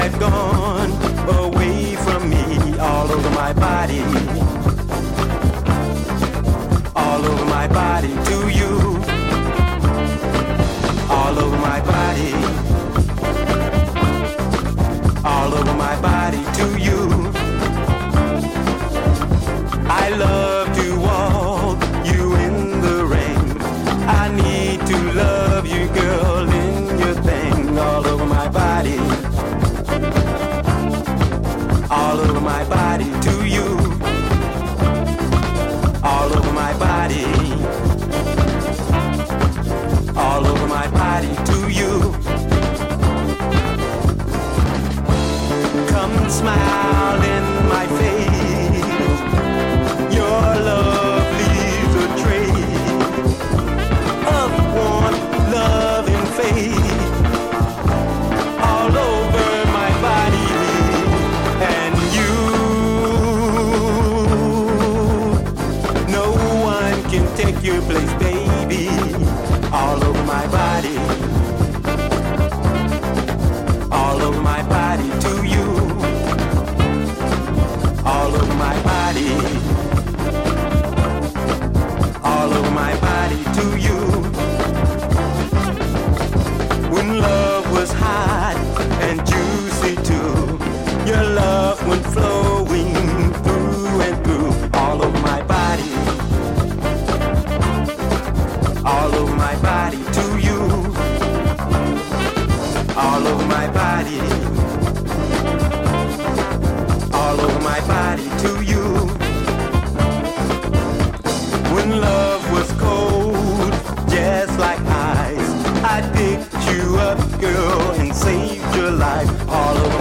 Gone away from me, all over my body, all over my body to you, all over my body, all over my body to you. I love to walk you in the rain. I need to love you, girl, in your thing, all over my body, all over my body to you, all over my body, all over my body to you. Come smile in my face, your love leaves a trace of warm love and faith all over my body. And you, no one can take your place, baby, all over my body, all over my body to you, all over my body, all over my body to you. When love was hot and juicy too, your love went flowing through and through, all over my body, all over my body to you, all over my body, all over my body to you. When love was cold, just like ice, I picked you up, girl, and saved your life, all over